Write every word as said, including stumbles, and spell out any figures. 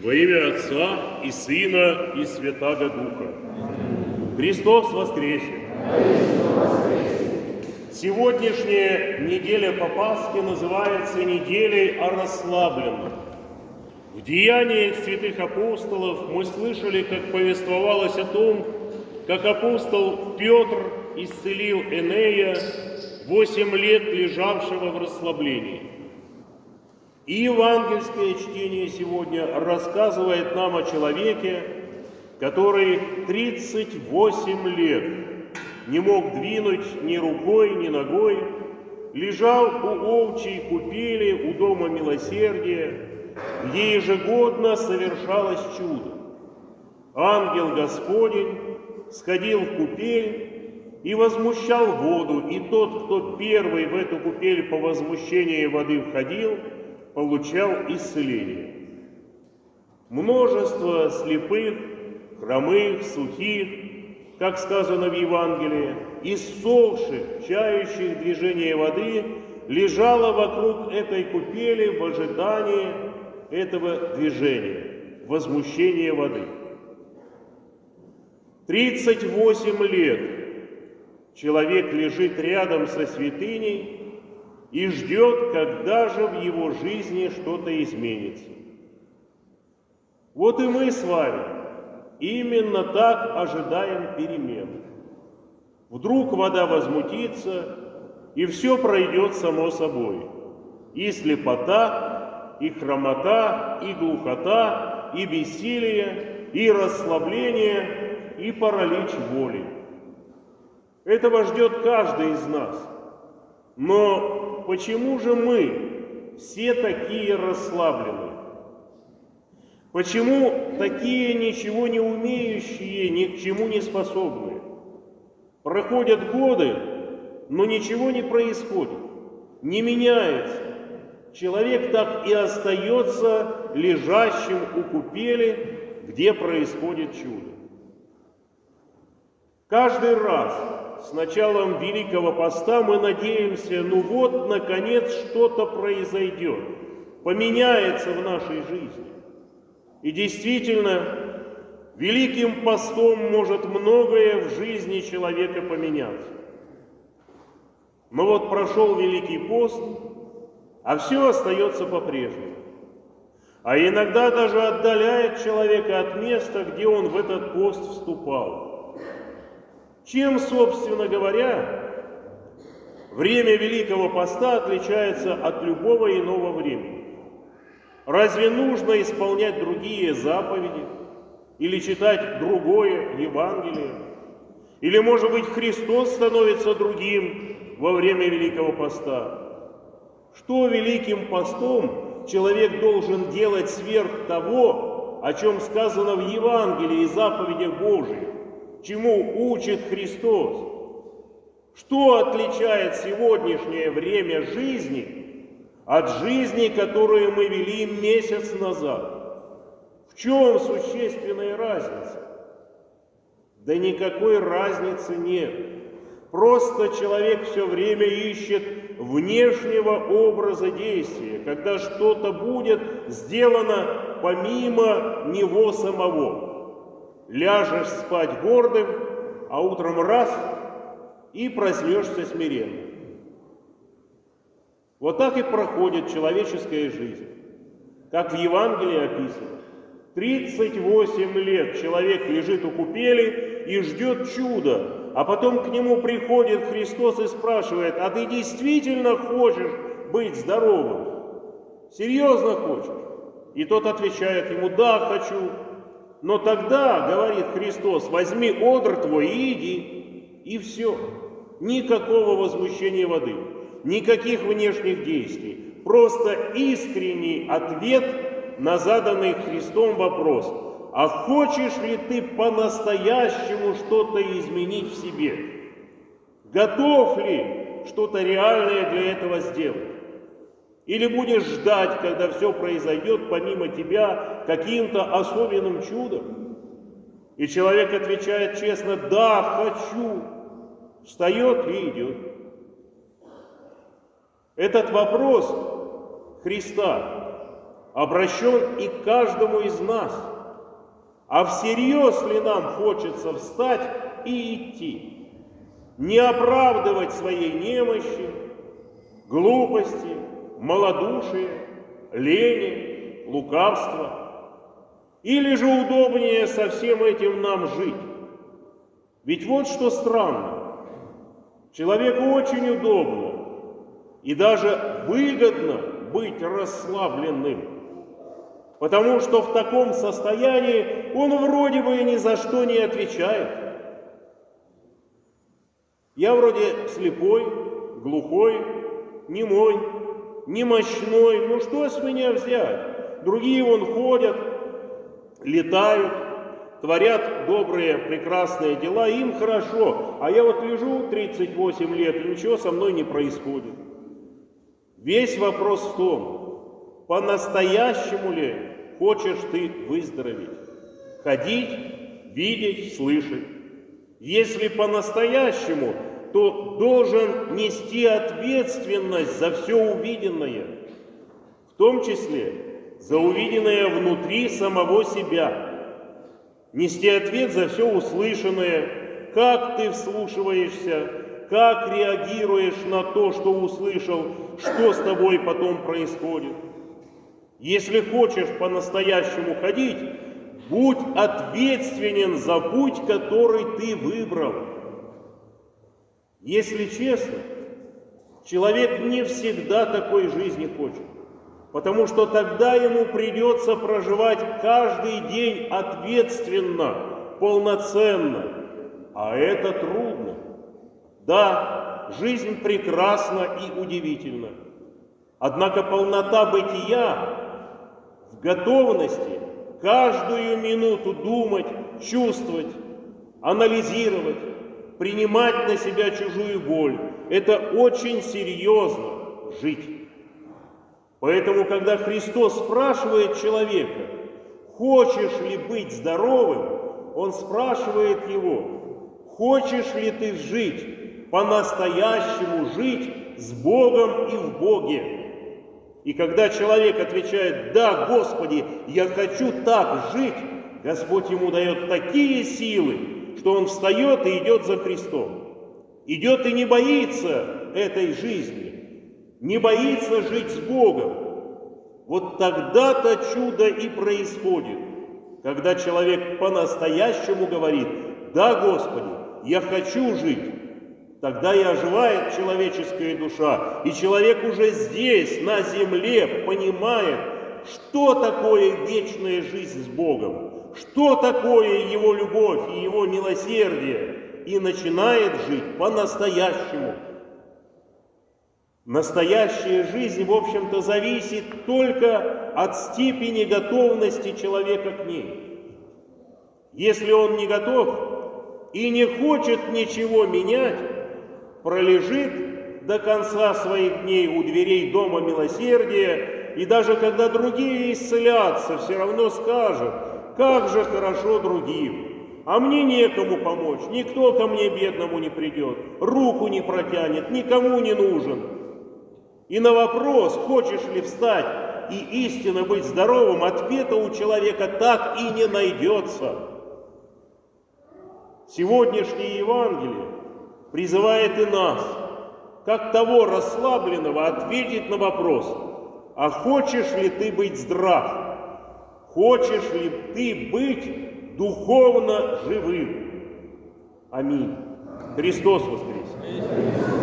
Во имя Отца и Сына и Святаго Духа. Христос воскресе! Сегодняшняя неделя по Пасхе называется неделей о расслабленном. В деяниях святых апостолов мы слышали, как повествовалось о том, как апостол Петр исцелил Энея, восемь лет лежавшего в расслаблении. И евангельское чтение сегодня рассказывает нам о человеке, который тридцать восемь лет не мог двинуть ни рукой, ни ногой, лежал у овчьей купели у Дома Милосердия, где ежегодно совершалось чудо. Ангел Господень сходил в купель и возмущал воду, и тот, кто первый в эту купель по возмущении воды входил, получал исцеление. Множество слепых, хромых, сухих, как сказано в Евангелии, иссохших, чающих движение воды, лежало вокруг этой купели в ожидании этого движения, возмущения воды. тридцать восемь лет человек лежит рядом со святыней и ждет, когда же в его жизни что-то изменится. Вот и мы с вами именно так ожидаем перемен. Вдруг вода возмутится, и все пройдет само собой. И слепота, и хромота, и глухота, и бессилие, и расслабление, и паралич воли. Этого ждет каждый из нас. Но почему же мы все такие расслабленные? Почему такие ничего не умеющие, ни к чему не способные? Проходят годы, но ничего не происходит, не меняется. Человек так и остается лежащим у купели, где происходит чудо. Каждый раз с началом Великого Поста мы надеемся, ну вот, наконец, что-то произойдет, поменяется в нашей жизни. И действительно, Великим Постом может многое в жизни человека поменяться. Но вот прошел Великий Пост, а все остается по-прежнему. А иногда даже отдаляет человека от места, где он в этот пост вступал. Чем, собственно говоря, время Великого Поста отличается от любого иного времени? Разве нужно исполнять другие заповеди? Или читать другое Евангелие? Или, может быть, Христос становится другим во время Великого Поста? Что Великим Постом человек должен делать сверх того, о чем сказано в Евангелии и заповедях Божьих? Чему учит Христос? Что отличает сегодняшнее время жизни от жизни, которую мы вели месяц назад? В чем существенная разница? Да никакой разницы нет. Просто человек все время ищет внешнего образа действия, когда что-то будет сделано помимо него самого. Ляжешь спать гордым, а утром раз и проснешься смиренным. Вот так и проходит человеческая жизнь, как в Евангелии описано. тридцать восемь лет человек лежит у купели и ждет чуда, а потом к нему приходит Христос и спрашивает: а ты действительно хочешь быть здоровым? Серьезно хочешь? И тот отвечает ему: да, хочу. Но тогда, говорит Христос, возьми одр твой и иди. И все. Никакого возмущения воды, никаких внешних действий. Просто искренний ответ на заданный Христом вопрос: а хочешь ли ты по-настоящему что-то изменить в себе? Готов ли что-то реальное для этого сделать? Или будешь ждать, когда все произойдет помимо тебя каким-то особенным чудом? И человек отвечает честно: да, хочу. Встает и идет. Этот вопрос Христа обращен и к каждому из нас. А всерьез ли нам хочется встать и идти? Не оправдывать своей немощи, глупости, малодушия, лени, лукавства? Или же удобнее со всем этим нам жить? Ведь вот что странно. Человеку очень удобно и даже выгодно быть расслабленным, потому что в таком состоянии он вроде бы ни за что не отвечает. Я вроде слепой, глухой, немой, немощной, ну что с меня взять? Другие вон ходят, летают, творят добрые, прекрасные дела, им хорошо, а я вот лежу тридцать восемь лет, и ничего со мной не происходит. Весь вопрос в том, по-настоящему ли хочешь ты выздороветь, ходить, видеть, слышать. Если по-настоящему, то должен нести ответственность за все увиденное, в том числе за увиденное внутри самого себя. Нести ответ за все услышанное, как ты вслушиваешься, как реагируешь на то, что услышал, что с тобой потом происходит. Если хочешь по-настоящему ходить, будь ответственен за путь, который ты выбрал. Если честно, человек не всегда такой жизни хочет, потому что тогда ему придется проживать каждый день ответственно, полноценно, а это трудно. Да, жизнь прекрасна и удивительна, однако полнота бытия в готовности каждую минуту думать, чувствовать, анализировать, принимать на себя чужую боль. Это очень серьезно жить. Поэтому, когда Христос спрашивает человека, хочешь ли быть здоровым, Он спрашивает его, хочешь ли ты жить, по-настоящему жить с Богом и в Боге. И когда человек отвечает, да, Господи, я хочу так жить, Господь ему дает такие силы, что он встает и идет за Христом. Идет и не боится этой жизни, не боится жить с Богом. Вот тогда-то чудо и происходит, когда человек по-настоящему говорит, да, Господи, я хочу жить. Тогда и оживает человеческая душа, и человек уже здесь, на земле, понимает, что такое вечная жизнь с Богом, что такое Его любовь и Его милосердие, и начинает жить по-настоящему. Настоящая жизнь, в общем-то, зависит только от степени готовности человека к ней. Если он не готов и не хочет ничего менять, пролежит до конца своих дней у дверей дома милосердия, и даже когда другие исцелятся, все равно скажет, как же хорошо другим, а мне некому помочь, никто ко мне бедному не придет, руку не протянет, никому не нужен. И на вопрос, хочешь ли встать и истинно быть здоровым, ответа у человека так и не найдется. Сегодняшнее Евангелие призывает и нас, как того расслабленного, ответить на вопрос, а хочешь ли ты быть здрав? Хочешь ли ты быть духовно живым? Аминь. Христос воскресе!